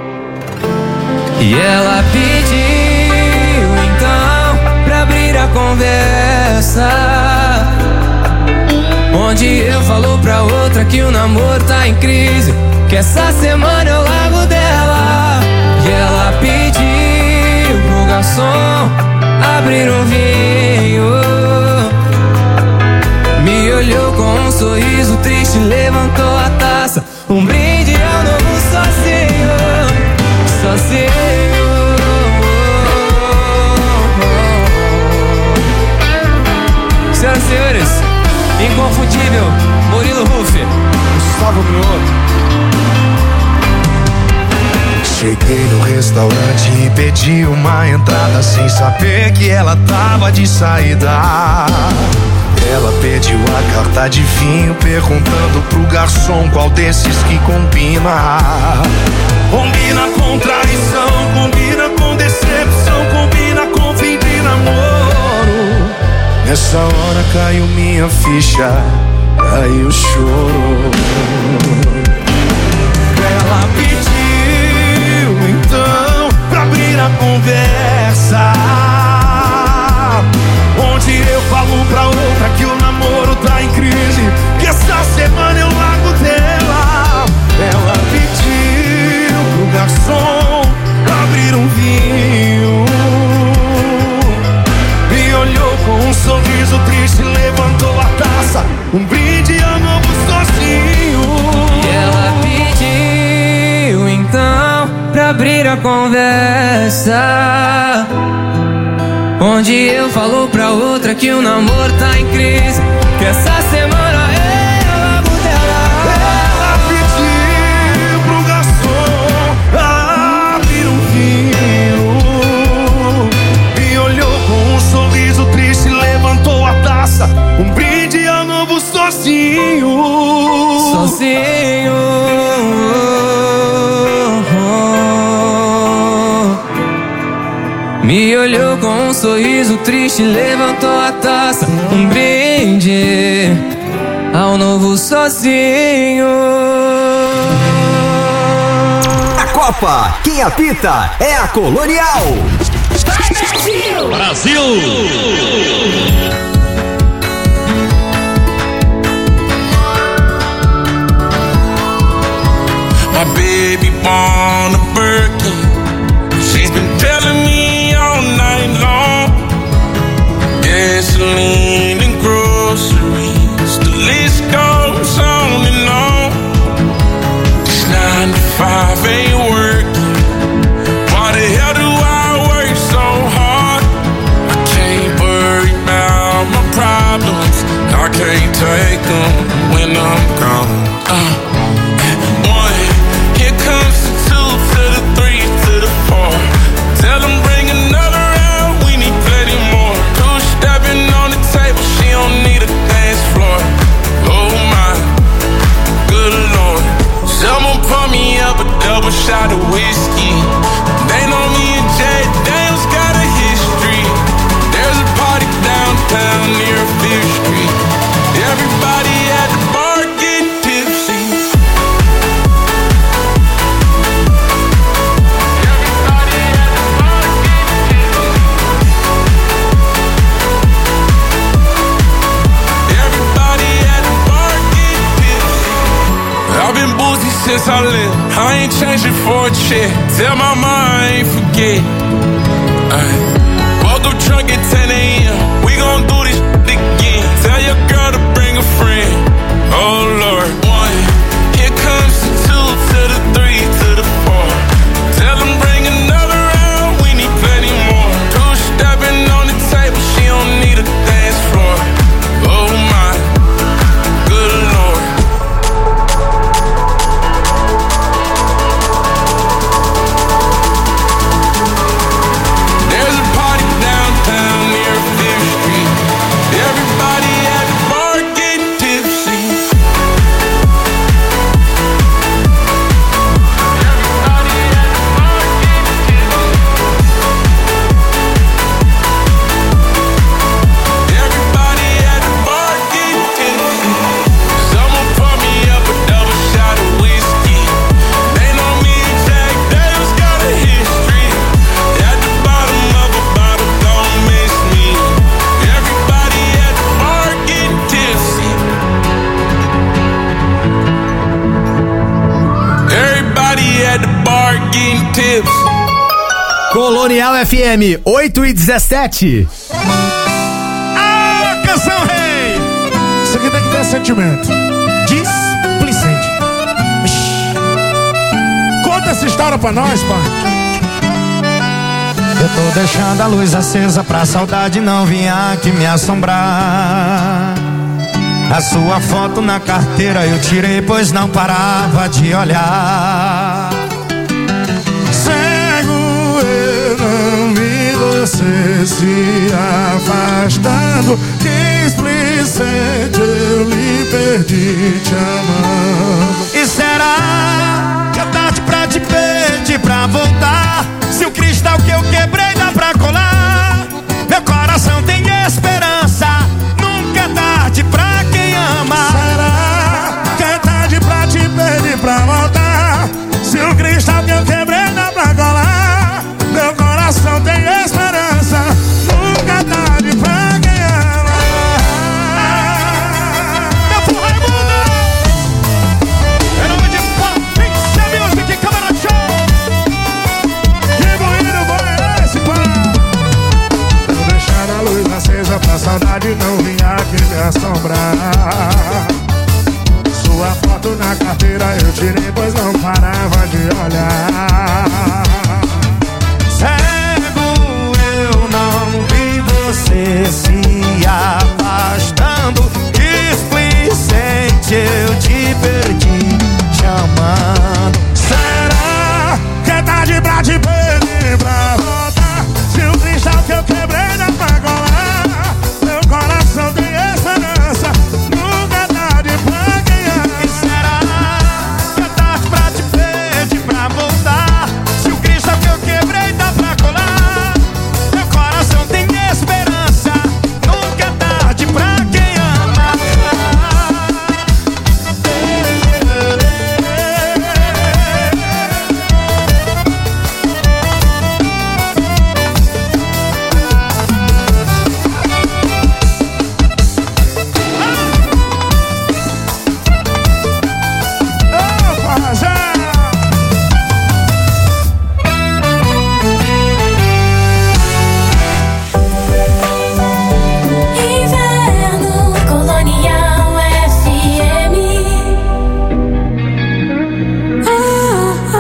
E ela pediu então pra abrir a conversa, onde eu falo pra outra que o namoro tá em crise, que essa semana eu largo dela. E ela pediu pro garçom abrir um vinho, me olhou com um sorriso triste, levantou a taça, um brinde ao novo sozinho, sozinho. Senhoras e senhores, inconfundível Murilo Ruff, Gustavo Mioto. Cheguei no restaurante e pedi uma entrada sem saber que ela tava de saída. Ela pediu a carta de vinho, perguntando pro garçom qual desses que combina. Combina com traição, combina com decepção, combina com fim de namoro. Nessa hora caiu minha ficha, caiu o choro. Ela pediu então pra abrir a conversa, onde eu falo pra outra que o namoro tá em crise, que essa semana eu largo dela. Ela pediu pro garçom abrir um vinho, me olhou com um sorriso triste, levantou a taça, um brinde ao novo sozinho. E ela pediu então pra abrir a conversa, onde eu falo pra outra que o namoro tá em crise, que essa semana eu largo dela. Ela pediu pro garçom abrir um vinho, me olhou com um sorriso triste, levantou a taça, um brinde ao novo sozinho. Sozinho. Me olhou com um sorriso triste, levantou a taça, um brinde ao novo sozinho. A Copa, quem apita é a Colonial. Brasil! Brasil! My baby born a Birkin, she's been telling me all night long. Gasoline and groceries, the list goes on and on. This nine to five ain't working. Why the hell do I work so hard? I can't worry about my problems, I can't take them when I'm gone. uh. Tell them bring another round, we need plenty more. Two stepping on the table, she don't need a dance floor. Oh my, good lord. Someone pour me up a double shot of whiskey. They know me and Jay Daniels got a history. There's a party downtown near Fifth Street. Everybody at the bar getting tipsy. Since I live, I ain't changing for a check. Tell my mom I ain't forget. Ay. Woke up drunk at ten a.m. We gon' do this shit again. Tell your girl to bring a friend. Oh Lord. One, here comes the two to the three to the four. Tell them bring another round, we need plenty more. Two stepping on the table, she don't need a dance floor. Oh my, good lord. There's a party Colonial F M, oito e dezessete. Ah, canção rei! Isso aqui tem que ter sentimento. Displicente. Conta essa história pra nós, pai. Eu tô deixando a luz acesa pra saudade não vir aqui me assombrar. A sua foto na carteira eu tirei, pois não parava de olhar. Cego eu não vi você se afastando. Displicente eu lhe perdi te amando. E será que é tarde pra te pedir pra voltar? Se o cristal que eu quebrei dá pra colar. Meu coração tem esperança, nunca é tarde pra quem ama. Será que é tarde pra te pedir pra voltar? Se o cristal que eu quebrei dá pra colar. Meu coração tem esperança, nunca é tarde pra quem ama. Meu porra é mundo. Em nome de Pizza Music, Câmara Show. Que bonito bom é esse, pá? Tô deixando a luz acesa pra saudade não vir aqui me assombrar. Sua foto na carteira eu tirei, pois não parava de olhar. Cego eu não vi você se afastando. Displicente eu te perdi te amando. Será que é tarde pra te pedir pra voltar? Se o cristal que eu quebrei dá pra colar. Meu coração tem esperança, nunca é tarde pra quem ama. E será que é tarde pra te pedir pra voltar? Se o cristal que eu quebrei dá pra colar. Meu coração tem esperança, nunca é tarde pra quem ama. Inverno Colonial F M. Ah, ah,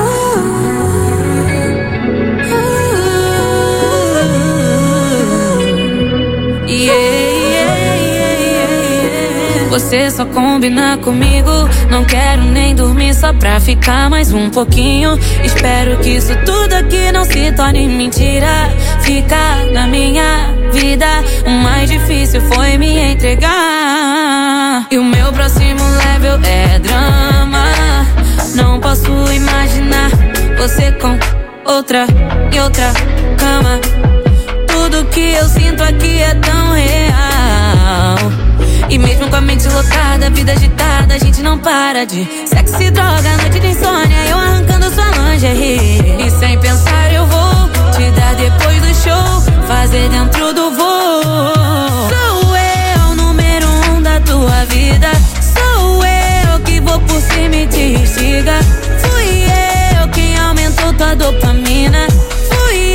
ah. Yeah, yeah, yeah, yeah. Você só combina comigo. Não quero nem dormir só pra ficar mais um pouquinho. Espero que isso tudo aqui não se torne mentira. Ficar na minha vida, o mais difícil foi me entregar. E o meu próximo level é drama. Não posso imaginar você com outra e outra cama. Tudo que eu sinto aqui é tão real. E mesmo com a mente lotada, vida agitada, a gente não para de sexo e droga, noite de insônia, eu arrancando sua lingerie. E sem pensar eu vou te dar depois do show, fazer dentro do voo. Sou eu, número um da tua vida. Sou eu que vou por cima e te instiga. Fui eu quem aumentou tua dopamina. Fui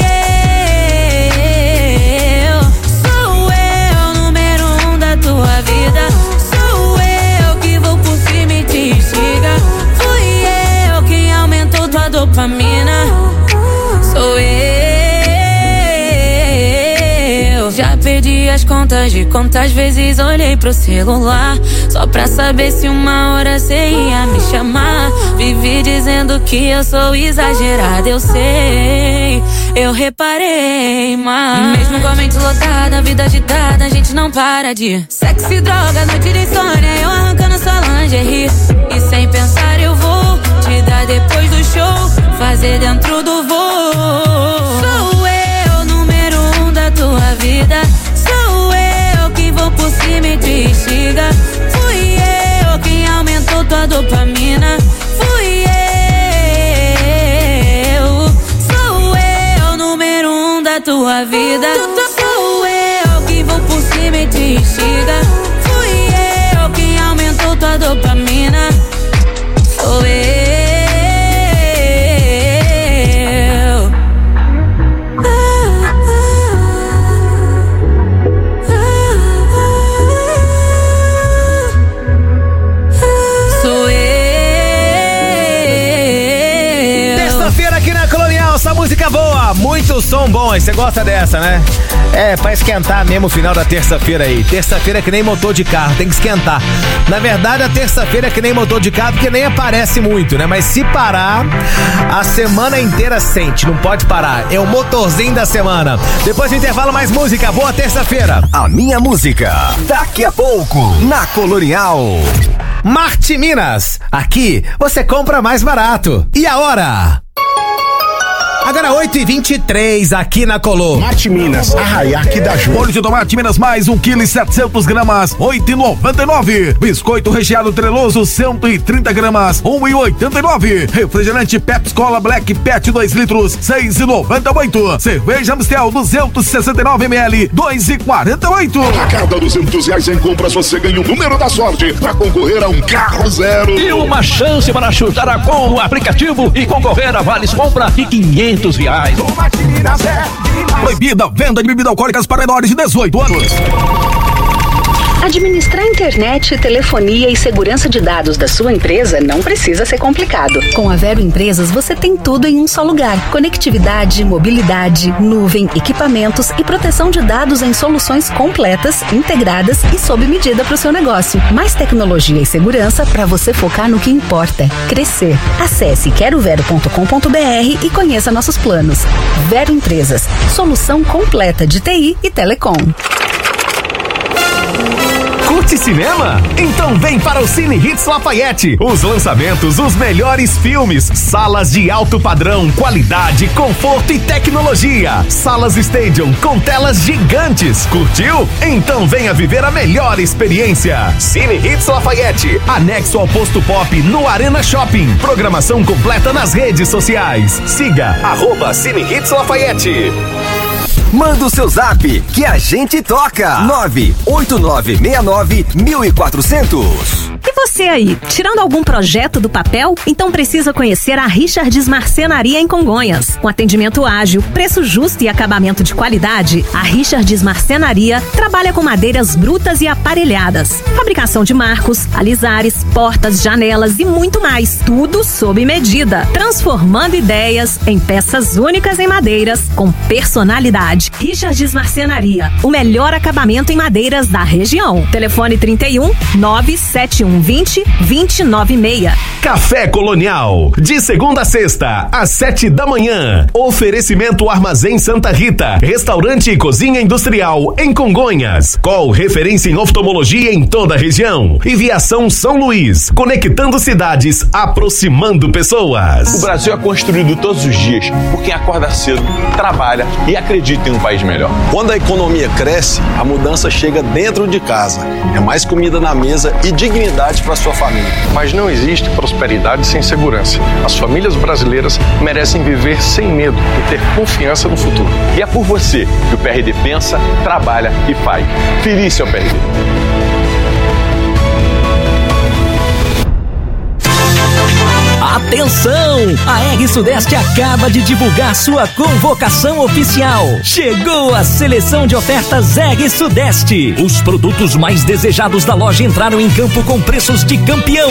eu. Sou eu, número um da tua vida. Sou eu que vou por cima e te instiga. Fui eu quem aumentou tua dopamina. Sou eu. Já perdi as contas de quantas vezes olhei pro celular só pra saber se uma hora cê ia me chamar. Vivi dizendo que eu sou exagerada, eu sei, eu reparei, mas mesmo com a mente lotada, vida agitada, a gente não para de sexo e droga, noite de insônia, eu arrancando sua lingerie. E sem pensar eu vou te dar depois do show, fazer dentro do voo. Sou eu, número um da tua vida. Sou eu que vou por cima e te instiga. Fui eu quem aumentou tua dopamina. Fui eu. Sou eu, número um da tua vida. Sou eu que vou por cima e te instiga. Fui eu quem aumentou tua dopamina. Sou eu. Ah. música boa, muito som bom. Aí você gosta dessa, né? É, pra esquentar mesmo o final da terça-feira aí. Terça-feira é que nem motor de carro, tem que esquentar. Na verdade, a terça-feira é que nem motor de carro, porque nem aparece muito, né? Mas se parar, a semana inteira sente, não pode parar. É o motorzinho da semana. Depois do intervalo, mais música. Boa terça-feira. A minha música, daqui a pouco, na Colonial. Marte Minas, aqui você compra mais barato. E a hora? Agora oito e vinte e três aqui na Colô. Marte Minas, Arraiaque da Ju. Molho de tomate Minas mais um quilo e setecentos gramas, oito e noventa e nove. Biscoito recheado treloso, cento e trinta gramas, um e oitenta e nove. Refrigerante Pepsi Cola Black Pet dois litros, seis e noventa e oito. Cerveja Amstel duzentos e sessenta e nove mililitros, dois e quarenta e oito. A cada duzentos reais em compras você ganha o número da sorte para concorrer a um carro zero. E uma chance para chutar a com o aplicativo e concorrer a vales compra de quinhentos reais. Proibida venda de bebidas alcoólicas para menores de dezoito anos. Administrar internet, telefonia e segurança de dados da sua empresa não precisa ser complicado. Com a Vero Empresas você tem tudo em um só lugar. Conectividade, mobilidade, nuvem, equipamentos e proteção de dados em soluções completas, integradas e sob medida para o seu negócio. Mais tecnologia e segurança para você focar no que importa: crescer. Acesse quero vero ponto com ponto br e conheça nossos planos. Vero Empresas, solução completa de T I e telecom. Curte cinema? Então vem para o Cine Hits Lafayette. Os lançamentos, os melhores filmes, salas de alto padrão, qualidade, conforto e tecnologia. Salas Stadium com telas gigantes. Curtiu? Então venha viver a melhor experiência. Cine Hits Lafayette, anexo ao Posto Pop no Arena Shopping. Programação completa nas redes sociais. Siga arroba Cine Hits Lafayette. Manda o seu zap que a gente toca. nove oito nove seis nove mil e quatrocentos. E você aí, tirando algum projeto do papel? Então precisa conhecer a Richards Marcenaria em Congonhas. Com atendimento ágil, preço justo e acabamento de qualidade, a Richards Marcenaria trabalha com madeiras brutas e aparelhadas. Fabricação de marcos, alisares, portas, janelas e muito mais. Tudo sob medida. Transformando ideias em peças únicas em madeiras com personalidade. Richards Marcenaria, o melhor acabamento em madeiras da região. Telefone trinta e um, nove sete um vinte, vinte nove seis. Café Colonial, de segunda a sexta, às sete da manhã. Oferecimento Armazém Santa Rita, restaurante e cozinha industrial em Congonhas. Call referência em oftalmologia em toda a região. E Viação São Luís, conectando cidades, aproximando pessoas. O Brasil é construído todos os dias por quem acorda cedo, trabalha e acredita em um país melhor. Quando a economia cresce, a mudança chega dentro de casa. É mais comida na mesa e dignidade para sua família. Mas não existe prosperidade sem segurança. As famílias brasileiras merecem viver sem medo e ter confiança no futuro. E é por você que o P R D pensa, trabalha e faz. Feliz seu P R D. Atenção! A R Sudeste acaba de divulgar sua convocação oficial. Chegou a seleção de ofertas R Sudeste. Os produtos mais desejados da loja entraram em campo com preços de campeão.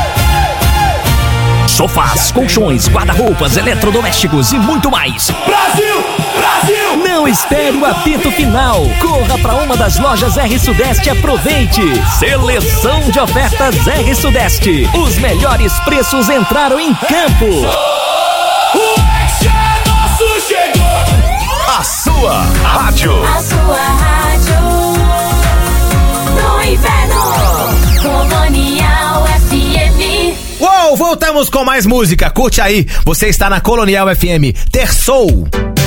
Sofás, colchões, guarda-roupas, eletrodomésticos e muito mais. Brasil! Brasil! Não espere o apito final. Corra para uma das lojas R Sudeste e aproveite. Seleção de ofertas R Sudeste. Os melhores preços entraram em campo. O X é nosso, chegou! A sua rádio. A sua rádio. No inverno. Colonial F M. Uou, voltamos com mais música. Curte aí. Você está na Colonial F M. Terçou.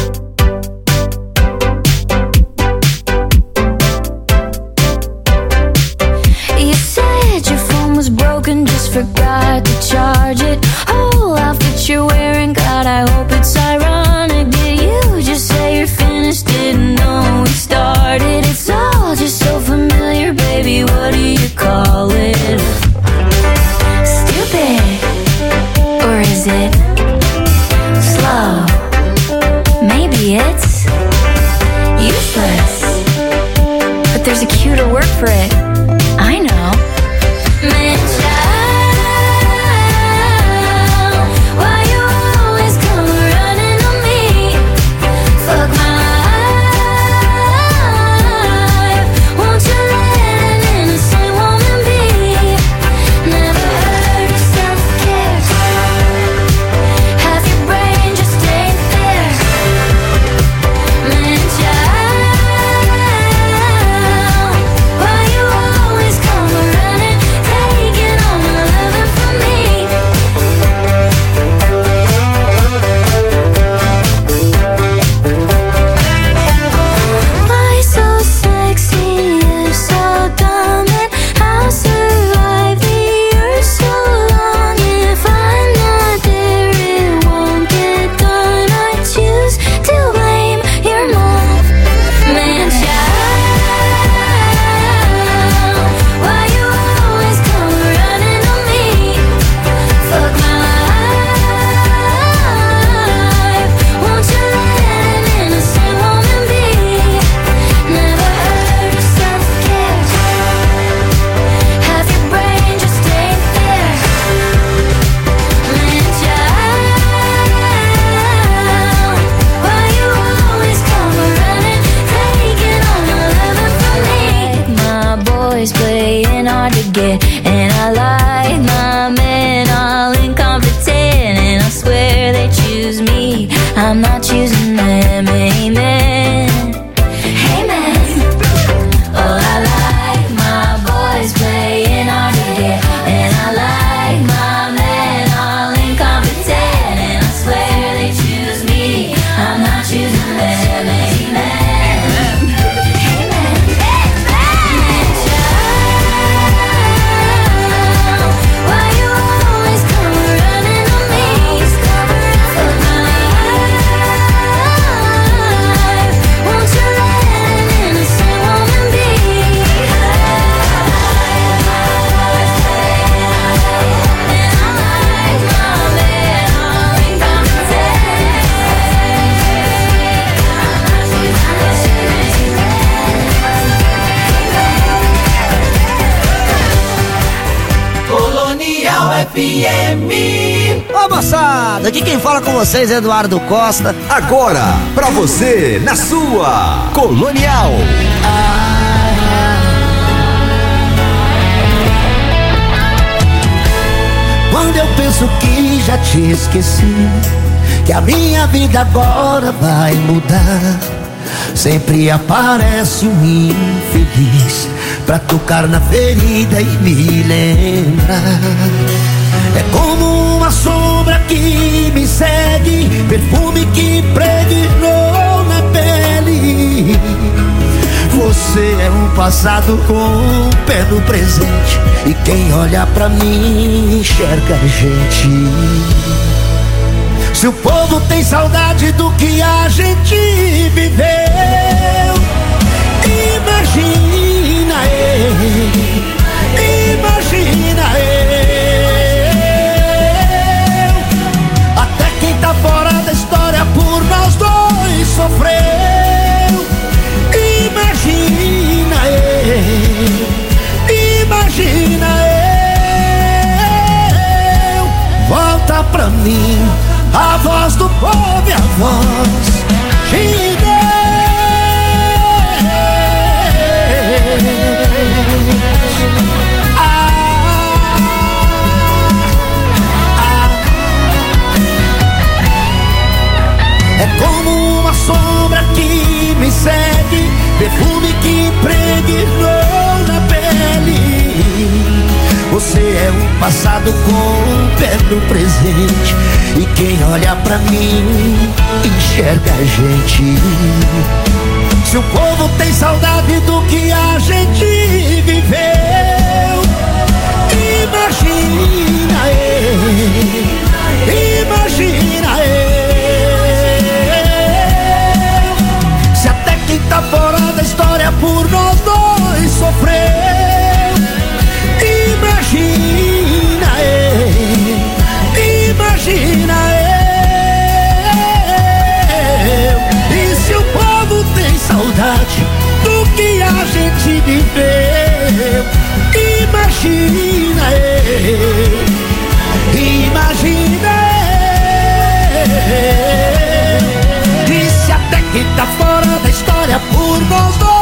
Just forgot to charge it. Whole outfit you're wearing, God, I hope it's ironic. Did you just say you're finished? Didn't know we started. It's all just so familiar, baby. What do you call it? Stupid, or is it slow? Maybe it's useless, but there's a cuter word for it. I know. Man, child, why you always come running on me? get. And I like my men all incompetent, and I swear they choose me, I'm not choosing them. Amen. Amen. Oh, I like my boys playing hard to get, and I like my men all incompetent, and I swear they choose me, I'm not choosing them. Amen. F M. Ô moçada, aqui quem fala com vocês é Eduardo Costa. Agora, pra você, na sua Colonial. Quando eu penso que já te esqueci, que a minha vida agora vai mudar, sempre aparece um infeliz pra tocar na ferida e me lembrar. É como uma sombra que me segue, perfume que impregnou na pele. Você é um passado com o pé no presente, e quem olha pra mim enxerga a gente. Se o povo tem saudade do que a gente viveu, imagina eu, imagina eu. Até quem tá fora da história por nós dois sofreu. Imagina eu, imagina eu. Volta pra mim a voz do povo e a voz de Deus. Ah, ah. É como uma sombra que me segue, perfume que impregnou na pele. Você é um passado com o pé no presente, e quem olha pra mim enxerga a gente. Se o povo tem saudade do que a gente viveu, imagina eu, imagina eu. Se até quem tá fora da história por nós dois sofreu, imagina eu, imagina eu. E se o povo tem saudade do que a gente viveu, imagina eu, imagina eu. E se até quem tá fora da história por nós dois